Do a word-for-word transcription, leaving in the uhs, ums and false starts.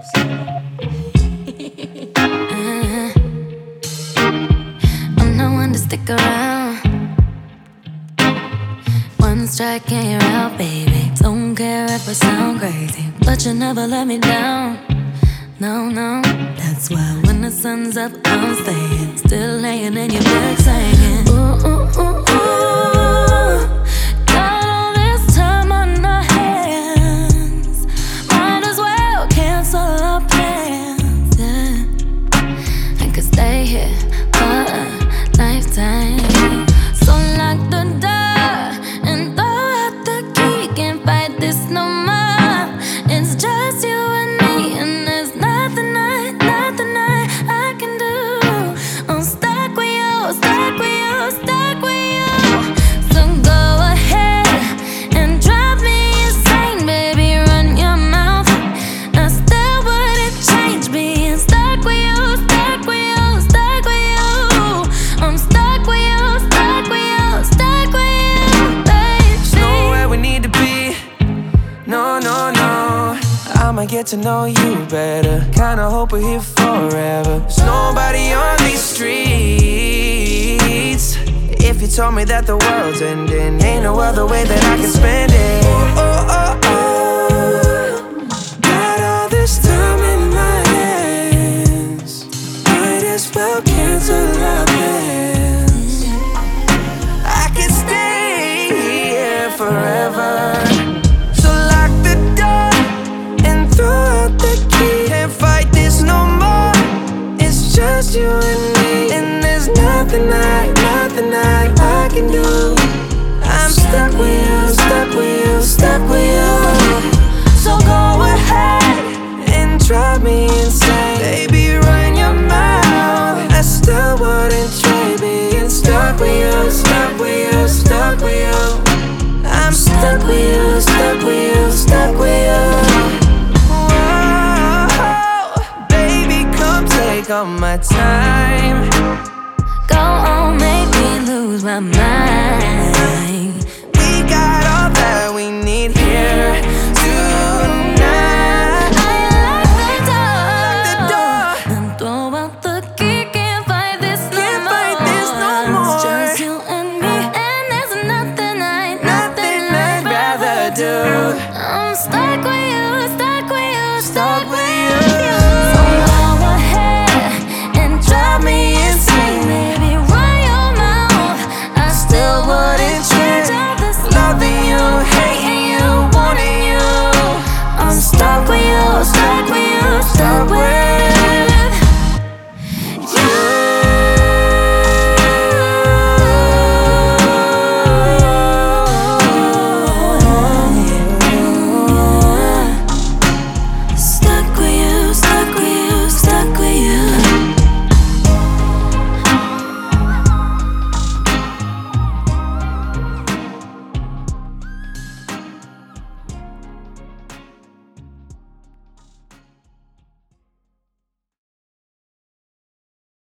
uh, I'm no one to stick around. One strike and you're out, baby. Don't care if I sound crazy, but you never let me down. No, no. That's why when the sun's up, I'm staying. Still laying in your bed singing. Ooh, ooh, ooh, ooh. Got all this time on our hands. Might as well cancel our plans. Yeah. I could stay here for a lifetime. So lock the door and throw out the key. Can't fight this no more. It's just you and me, and there's nothing I, nothing I, I can do. I'm stuck with you, stuck with you, stuck with you. So go ahead and drive me insane, baby. Run your mouth. I still wouldn't change being stuck with you, stuck with you, stuck with you. I'm stuck with you, stuck with you, stuck with you, baby. There's nowhere we need to be. No, no, no. I'ma get to know you better. Kinda hope we're here forever. There's nobody on these streets. If you told me that the world's ending, ain't no other way that I can spend it. Oh, oh, oh, oh. Got all this time in my hands. Might as well cancel our plans. I could stay here forever. So lock the door and throw out the key. Can't fight this no more. It's just you and me, and there's nothing I, nothing I, I can do. I'm stuck with you, stuck with you, stuck with you. So go ahead and drive me insane, baby. Run your mouth. I still wouldn't trade being stuck with you, stuck with you, stuck with you. I'm stuck with you, stuck with you, stuck with you. Whoa, baby, come take all my time. Go on, make me lose my mind. We got all that we need here.